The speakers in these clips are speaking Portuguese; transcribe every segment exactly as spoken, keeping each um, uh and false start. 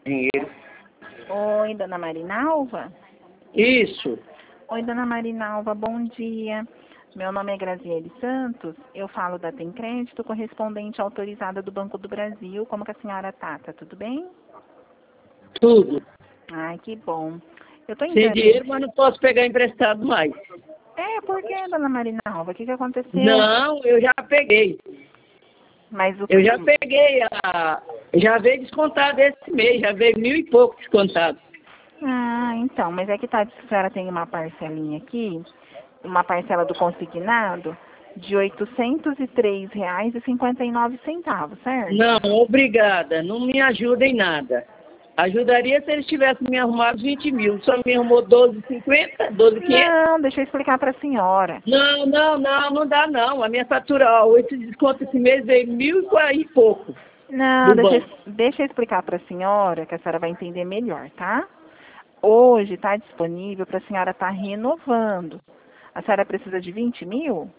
dinheiro. Oi, dona Marinalva? Isso. Oi, dona Marinalva, bom dia. Meu nome é Graziele Santos, eu falo da Tem Crédito, correspondente autorizada do Banco do Brasil. Como que a senhora tá? Tá tudo bem? Tudo. Ai, que bom. Eu tô Sem entrando... dinheiro, mas não posso pegar emprestado mais. É, por que, dona Marinalva? O que que aconteceu? Não, eu já peguei. Mas o Eu já peguei, a, já veio descontado esse mês, já veio mil e pouco descontado. Ah, então, mas é que tá, a senhora tem uma parcelinha aqui, uma parcela do consignado de oitocentos e três reais e cinquenta e nove centavos, certo? Não, obrigada, não me ajuda em nada. Ajudaria se eles tivessem me arrumado vinte mil, só me arrumou doze e cinquenta, doze e quinhentos. Não, deixa eu explicar para a senhora. Não, não, não, não dá não. A minha fatura, ó, esse desconto esse mês veio mil e pouco. Não, deixa, eu- deixa eu explicar para a senhora, que a senhora vai entender melhor, tá? Hoje está disponível para a senhora estar renovando. A senhora precisa de vinte mil?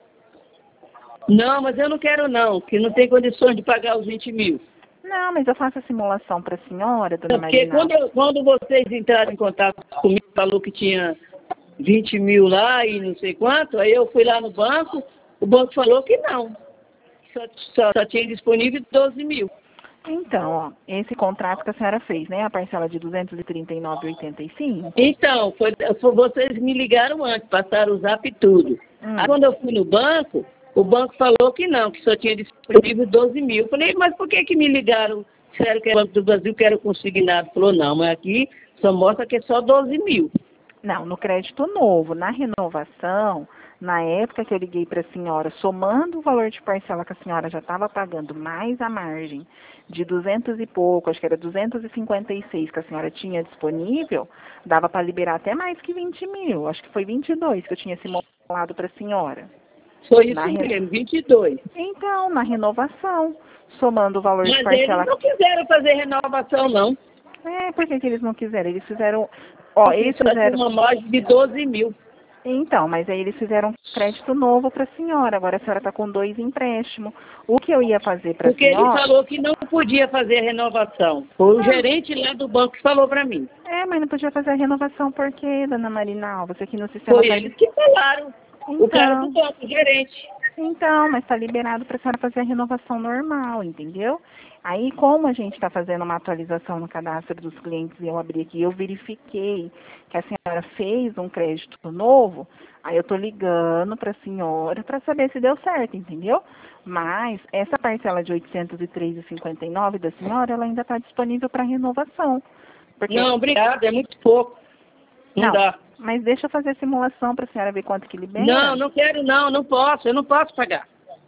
Não, mas eu não quero não, que não tem condições de pagar os vinte mil. Não, mas eu faço a simulação para a senhora, dona Porque Marina. quando, eu- quando vocês entraram em contato comigo, falou que tinha vinte mil lá e não sei quanto, aí eu fui lá no banco, o banco falou que não. Só, só, só tinha disponível doze mil. Então, ó, esse contrato que a senhora fez, né? A parcela de duzentos e trinta e nove reais e oitenta e cinco centavos. Então, foi, foi- vocês me ligaram antes, passaram o zap e tudo. Hum. Aí quando eu fui no banco, o banco falou que não, que só tinha disponível doze mil. Eu falei, mas por que que me ligaram? Disseram que é o Banco do Brasil, que era o consignado. Falou, não, mas aqui só mostra que é só doze mil. Não, no crédito novo, na renovação, na época que eu liguei para a senhora, somando o valor de parcela que a senhora já estava pagando, mais a margem de duzentos e pouco, acho que era duzentos e cinquenta e seis que a senhora tinha disponível, dava para liberar até mais que vinte mil. Acho que foi vinte e dois que eu tinha simulado para a senhora. Foi isso Na re- mesmo, vinte e dois. Então, na renovação, somando o valor de Mas parcela... eles não quiseram fazer renovação, não. É, por que que eles não quiseram? Eles fizeram... Ó, Porque eles só tinha fizeram... uma margem de doze mil. Então, mas aí eles fizeram crédito novo para a senhora. Agora a senhora está com dois empréstimos. O que eu ia fazer para a Porque ele senhora... falou que não podia fazer renovação. Foi o Ah. gerente lá do banco que falou para mim. É, mas não podia fazer a renovação por quê, dona Marinal? Você aqui no sistema... Foi tá eles que falaram. O cara do Então, banco, o gerente. então, mas está liberado para a senhora fazer a renovação normal, entendeu? Aí, como a gente está fazendo uma atualização no cadastro dos clientes, e eu abri aqui, eu verifiquei que a senhora fez um crédito novo, aí eu estou ligando para a senhora para saber se deu certo, entendeu? Mas essa parcela de oitocentos e três reais e cinquenta e nove centavos da senhora, ela ainda está disponível para renovação. Porque... Não, obrigado, é muito pouco. Não, Não, dá. mas deixa eu fazer a simulação para a senhora ver quanto que libera. Não, não quero não, não posso, eu não posso pagar.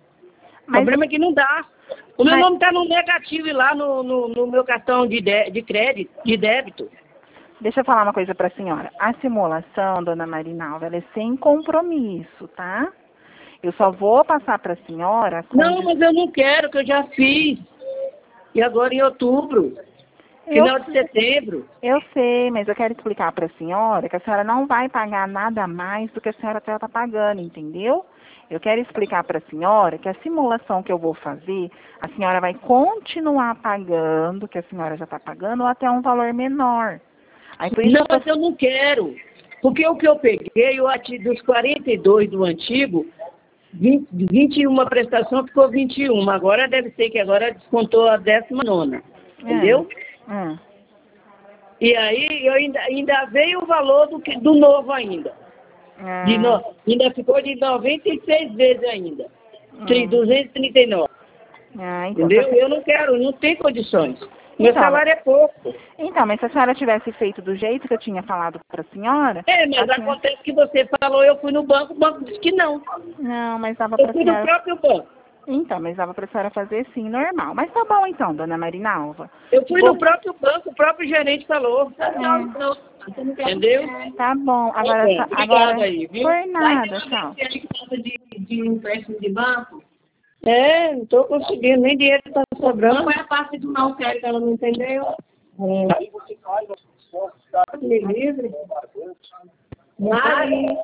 O Mas, problema é que não dá. O meu Mas- nome está no negativo e lá no, no, no meu cartão de, de, de crédito, de débito. deixa eu falar uma coisa para a senhora. A simulação, dona Marinalva, ela é sem compromisso, tá? Eu só vou passar para a senhora... a Não, condi- mas eu não quero, que eu já fiz. E agora em outubro, Eu final de setembro. Eu sei, mas eu quero explicar para a senhora que a senhora não vai pagar nada mais do que a senhora já está pagando, entendeu? Eu quero explicar para a senhora que a simulação que eu vou fazer, a senhora vai continuar pagando, que a senhora já está pagando, ou até um valor menor. Aí por isso Não, que eu mas eu não quero. Porque o que eu peguei, eu ati- dos quarenta e dois do antigo, vinte, vinte e uma prestação ficou vinte e uma. Agora deve ser que agora descontou a décima nona. Entendeu? tô... Hum. E aí eu ainda, ainda veio o valor do, que- do novo ainda. Ah, De no, ainda ficou de noventa e seis vezes ainda. Tri- hum. duzentos e trinta e nove. Ah, então, Entendeu? se a- Eu não quero, não tem condições. Meu Então, salário é pouco. então, mas se a senhora tivesse feito do jeito que eu tinha falado para a senhora... É, mas a senhora- acontece que você falou, eu fui no banco, o banco disse que não. Não, mas dava Eu para a fui no senhora... próprio banco. Então, mas dava para a senhora fazer sim, normal. Mas tá bom então, dona Marinalva. Eu fui Bom, no próprio banco, o próprio gerente falou. É. Entendeu? Tá bom. Agora, bom, só- obrigado agora aí, viu? por nada, tchau. De, de empréstimo de banco, É, não estou conseguindo, nem dinheiro está sobrando. foi a parte do não quero que ela não entendeu. Hum. Me livre. Mari.